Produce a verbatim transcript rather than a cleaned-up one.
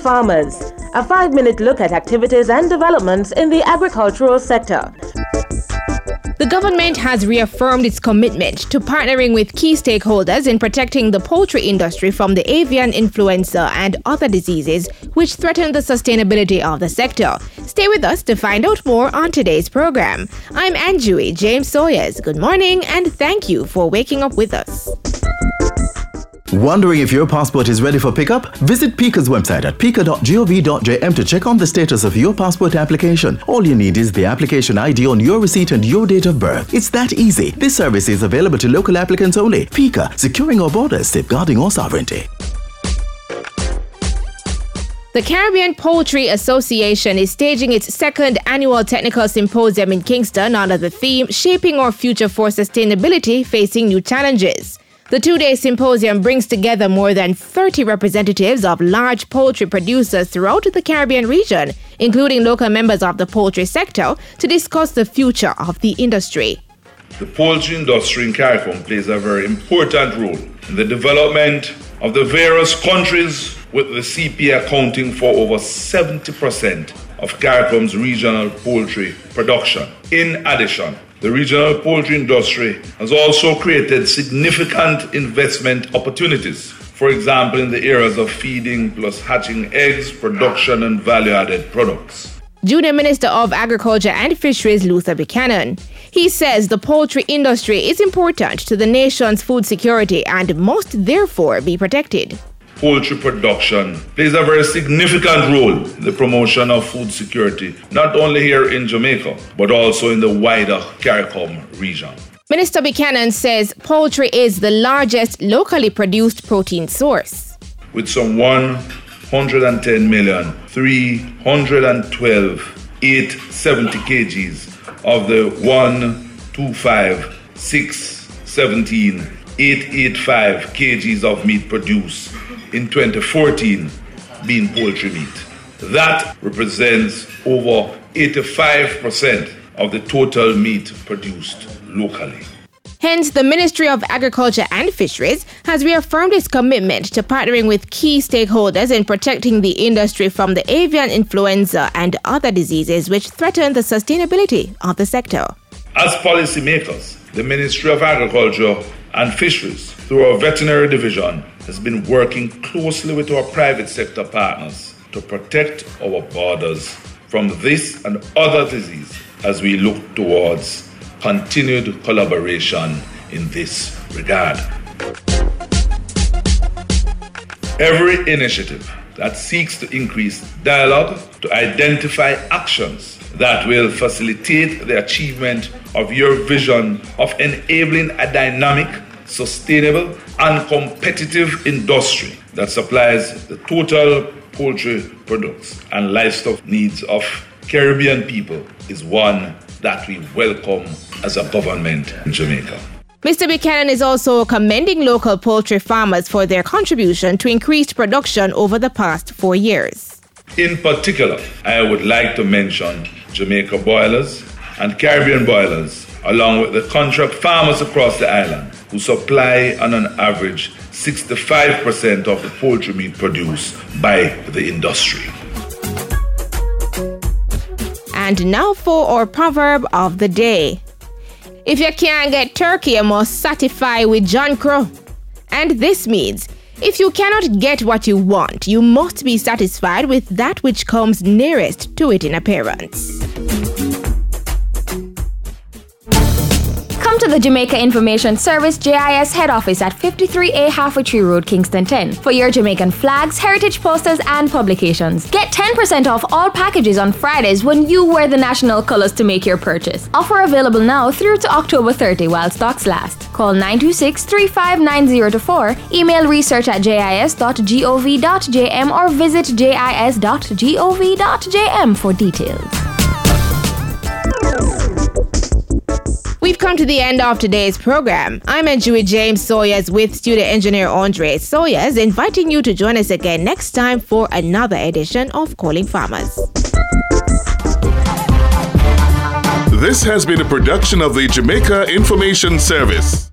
Farmers, a five-minute look at activities and developments in the agricultural sector. The government has reaffirmed its commitment to partnering with key stakeholders in protecting the poultry industry from the avian influenza and other diseases which threaten the sustainability of the sector. Stay with us to find out more on today's program. I'm Anjui James Sawyers. Good morning and thank you for waking up with us. Wondering if your passport is ready for pickup? Visit Pika's website at pika dot gov dot j m to check on the status of your passport application. All you need is the application I D on your receipt and your date of birth. It's that easy. This service is available to local applicants only. Pika, securing our borders, safeguarding our sovereignty. The Caribbean Poultry Association is staging its second annual technical symposium in Kingston under the theme Shaping Our Future for Sustainability, Facing New Challenges. The two-day symposium brings together more than thirty representatives of large poultry producers throughout the Caribbean region, including local members of the poultry sector, to discuss the future of the industry. The poultry industry in CARICOM plays a very important role in the development of the various countries, with the C P A accounting for over seventy percent of CARICOM's regional poultry production. In addition, the regional poultry industry has also created significant investment opportunities, for example, in the areas of feeding plus hatching eggs, production and value-added products. Junior Minister of Agriculture and Fisheries Luther Buchanan. He says the poultry industry is important to the nation's food security and must therefore be protected. Poultry production plays a very significant role in the promotion of food security, not only here in Jamaica, but also in the wider CARICOM region. Minister Buchanan says poultry is the largest locally produced protein source. With some one hundred ten million, three hundred twelve thousand eight hundred seventy kilograms of the one twenty-five, six seventeen, eight eighty-five kilograms of meat produced in twenty fourteen being poultry meat. That represents over eighty-five percent of the total meat produced locally. Hence, the Ministry of Agriculture and Fisheries has reaffirmed its commitment to partnering with key stakeholders in protecting the industry from the avian influenza and other diseases which threaten the sustainability of the sector. As policymakers, the Ministry of Agriculture and Fisheries, through our veterinary division, has been working closely with our private sector partners to protect our borders from this and other diseases as we look towards continued collaboration in this regard. Every initiative that seeks to increase dialogue to identify actions that will facilitate the achievement of your vision of enabling a dynamic, sustainable and competitive industry that supplies the total poultry products and livestock needs of Caribbean people is one that we welcome as a government in Jamaica. Mister Buchanan is also commending local poultry farmers for their contribution to increased production over the past four years. In particular, I would like to mention Jamaica Boilers and Caribbean Boilers, along with the contract farmers across the island, who supply on an average sixty-five percent of the poultry meat produced by the industry. And now for our proverb of the day. If you can't get turkey, you must satisfy with John Crow. And this means, if you cannot get what you want, you must be satisfied with that which comes nearest to it in appearance. Come to the Jamaica Information Service J I S head office at fifty-three A Halfway Tree Road, Kingston ten for your Jamaican flags, heritage posters and publications. Get ten percent off all packages on Fridays when you wear the national colours to make your purchase. Offer available now through to October thirtieth while stocks last. Call nine two six, three five nine zero two four, email research at j i s dot gov dot j m or visit j i s dot gov dot j m for details. We've come to the end of today's program. I'm Anjui James Sawyers with studio engineer Andre Sawyers, inviting you to join us again next time for another edition of Calling Farmers. This has been a production of the Jamaica Information Service.